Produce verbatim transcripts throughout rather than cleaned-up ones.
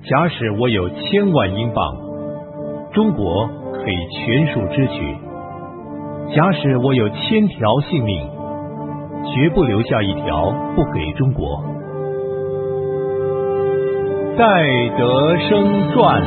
假使我有千万英镑，中国可以全数支取；假使我有千条性命，绝不留下一条不给中国。戴德生传。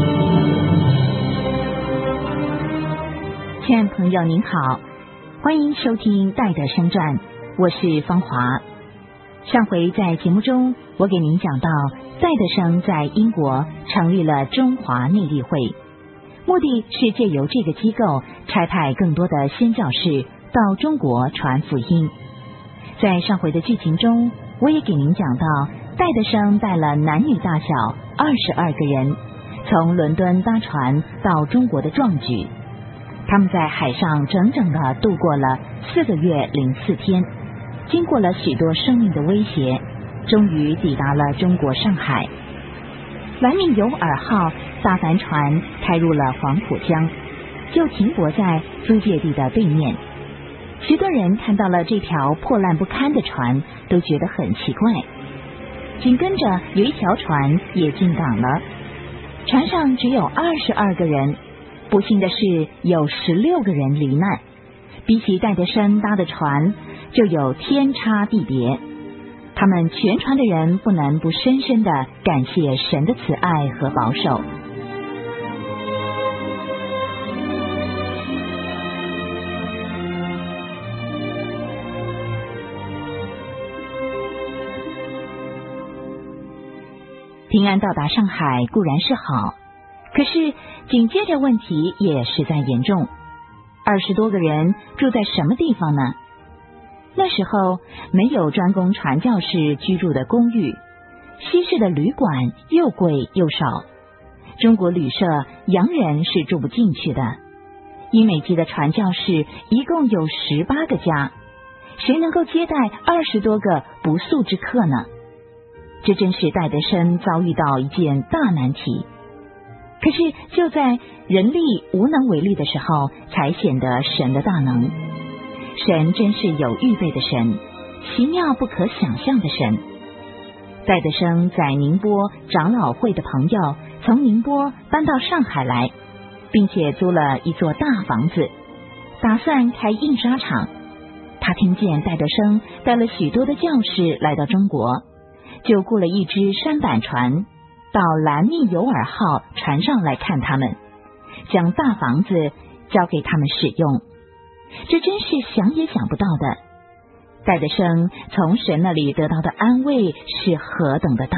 亲爱的朋友您好，欢迎收听戴德生传，我是芳华。上回在节目中，我给您讲到戴德生在英国成立了中华内力会，目的是借由这个机构差派更多的宣教士到中国传福音。在上回的剧情中，我也给您讲到戴德生带了男女大小二十二个人，从伦敦搭船到中国的壮举。他们在海上整整的度过了四个月零四天，经过了许多生命的威胁，终于抵达了中国上海。兰密尤尔号大帆船开入了黄浦江，就停泊在租界地的对面。许多人看到了这条破烂不堪的船，都觉得很奇怪。紧跟着有一条船也进港了，船上只有二十二个人，不幸的是有十六个人罹难，比起戴德生搭的船就有天差地别。他们全船的人不能不深深的感谢神的慈爱和保守。平安到达上海固然是好，可是紧接着问题也实在严重。二十多个人住在什么地方呢？那时候没有专供传教士居住的公寓，西式的旅馆又贵又少，中国旅社洋人是住不进去的。英美籍的传教士一共有十八个家，谁能够接待二十多个不速之客呢？这真是戴德生遭遇到一件大难题。可是就在人力无能为力的时候，才显得神的大能。神真是有预备的神，奇妙不可想象的神。戴德生在宁波长老会的朋友从宁波搬到上海来，并且租了一座大房子，打算开印刷厂。他听见戴德生带了许多的教士来到中国，就雇了一只舢板船到兰密尤尔号船上来看他们，将大房子交给他们使用。这真是想也想不到的。戴德生从神那里得到的安慰是何等的大。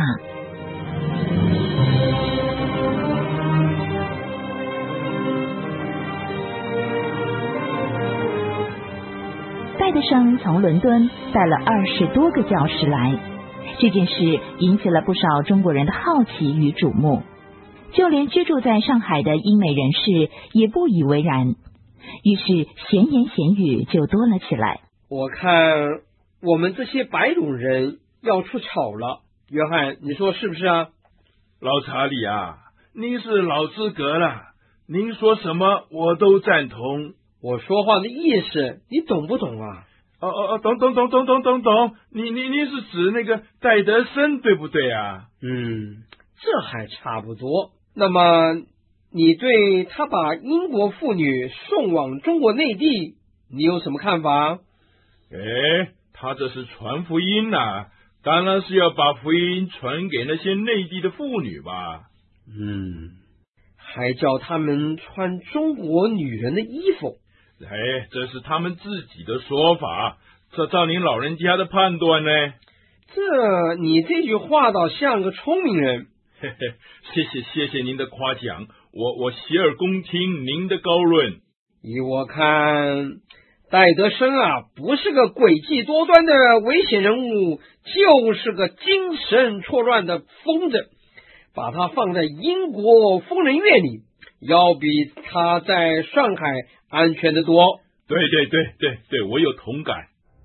戴德生从伦敦带了二十多个教士来，这件事引起了不少中国人的好奇与瞩目，就连居住在上海的英美人士也不以为然，于是闲言闲语就多了起来。 我看我们这些白种人要出草了，约翰，你说是不是啊？ 老查理啊，您是老资格了，您说什么我都赞同。 我说话的意思你懂不懂啊？ 哦哦哦，懂懂懂懂懂懂懂，你你你是指那个戴德生对不对啊？ 嗯，这还差不多。那么你对他把英国妇女送往中国内地，你有什么看法？ 哎，他这是传福音啊，当然是要把福音传给那些内地的妇女吧。 嗯，还叫他们穿中国女人的衣服。 哎，这是他们自己的说法，这照您老人家的判断呢？ 这你这句话倒像个聪明人。 嘿嘿，谢谢谢谢您的夸奖，我我洗耳恭听您的高论。 依我看，戴德生啊，不是个诡计多端的危险人物，就是个精神错乱的疯子。把他放在英国疯人院里，要比他在上海安全得多。 对对对对对，我有同感。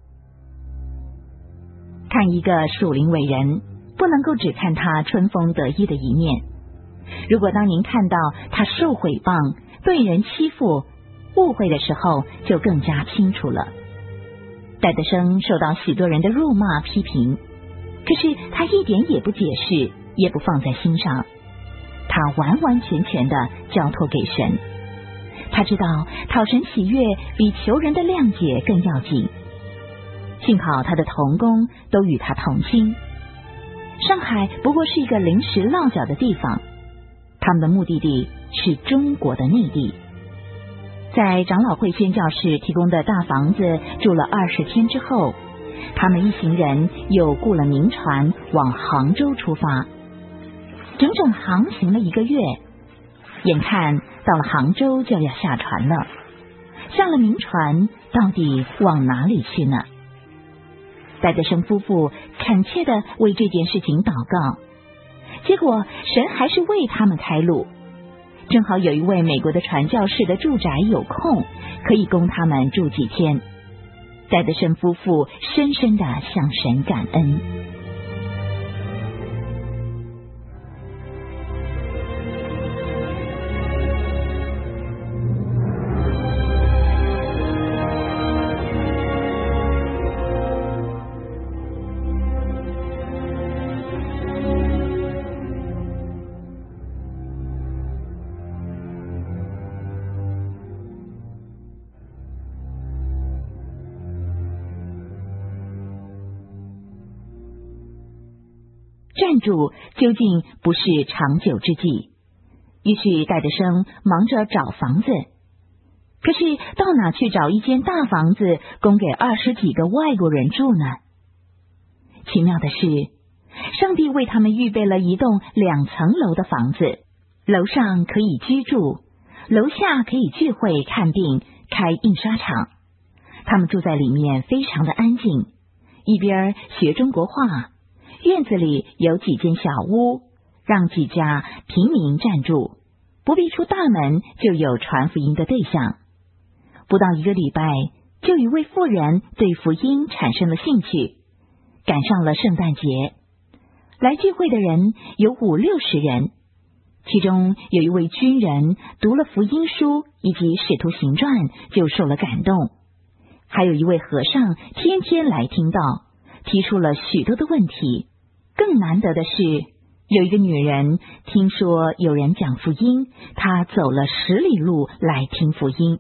看一个属灵伟人，不能够只看他春风得意的一面。如果当您看到他受毁谤、被人欺负、误会的时候，就更加清楚了。戴德生受到许多人的辱骂批评，可是他一点也不解释，也不放在心上， 他完完全全的交托给神。他知道讨神喜悦比求人的谅解更要紧。幸好他的同工都与他同心。上海不过是一个临时落脚的地方，他们的目的地是中国的内地。在长老会宣教士提供的大房子住了二十天之后，他们一行人又雇了民船往杭州出发，整整航行了一个月。眼看到了杭州就要下船了，下了民船到底往哪里去呢？戴德生夫妇恳切地为这件事情祷告，结果神还是为他们开路。正好有一位美国的传教士的住宅有空，可以供他们住几天。戴德生夫妇深深地向神感恩。暂住究竟不是长久之计，于是戴德生忙着找房子。可是到哪去找一间大房子供给二十几个外国人住呢？奇妙的是，上帝为他们预备了一栋两层楼的房子，楼上可以居住，楼下可以聚会、看病、开印刷厂。他们住在里面非常的安静，一边学中国话，院子里有几间小屋，让几家平民暂住，不必出大门就有传福音的对象。不到一个礼拜，就有一位妇人对福音产生了兴趣，赶上了圣诞节。来聚会的人有五六十人，其中有一位军人读了福音书以及使徒行传就受了感动，还有一位和尚天天来听道，提出了许多的问题。更难得的是，有一个女人听说有人讲福音，她走了十里路来听福音。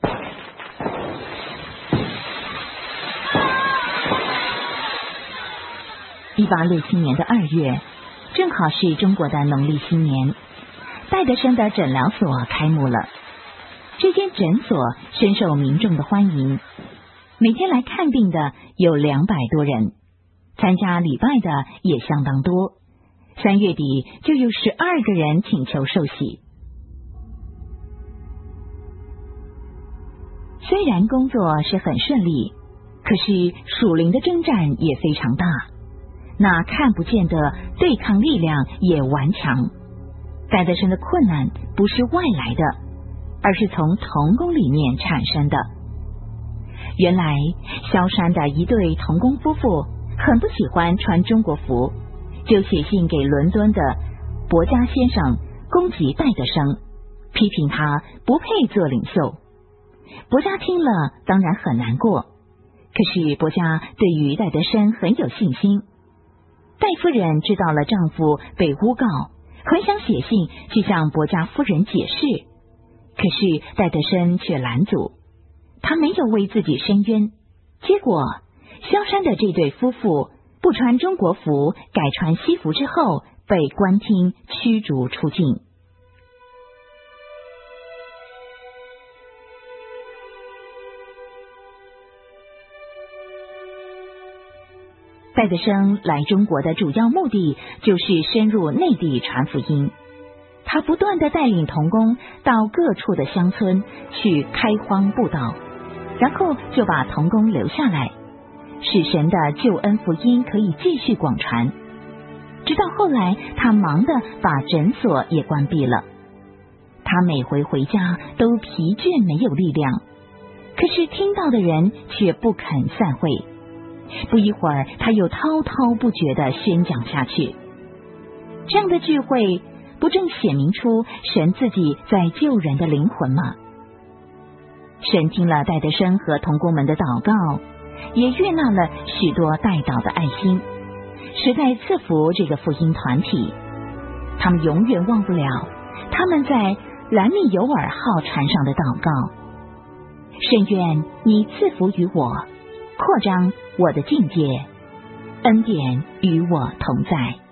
一八六七年的二月，正好是中国的农历新年，戴德生的诊疗所开幕了。这间诊所深受民众的欢迎，每天来看病的有两百多人，参加礼拜的也相当多。三月底就有十二个人请求受洗。虽然工作是很顺利，可是属灵的征战也非常大，那看不见的对抗力量也顽强。戴德生的困难不是外来的，而是从同工里面产生的。原来萧山的一对同工夫妇很不喜欢穿中国服，就写信给伦敦的伯嘉先生攻击戴德生，批评他不配做领袖。伯嘉听了当然很难过，可是伯嘉对于戴德生很有信心。戴夫人知道了丈夫被诬告，很想写信去向伯嘉夫人解释，可是戴德生却拦阻，他没有为自己申冤。结果萧山的这对夫妇不穿中国服，改穿西服之后，被官厅驱逐出境。戴德生来中国的主要目的就是深入内地传福音。他不断地带领同工到各处的乡村去开荒布道，然后就把同工留下来，使神的救恩福音可以继续广传。直到后来，他忙得把诊所也关闭了。他每回回家都疲倦没有力量，可是听到的人却不肯散会。不一会儿，他又滔滔不绝地宣讲下去。这样的聚会不正显明出神自己在救人的灵魂吗？神听了戴德生和同工们的祷告，也悦纳了许多代祷的爱心，实在赐福这个福音团体。他们永远忘不了他们在兰密尤尔号船上的祷告。甚愿你赐福于我，扩张我的境界，恩典与我同在。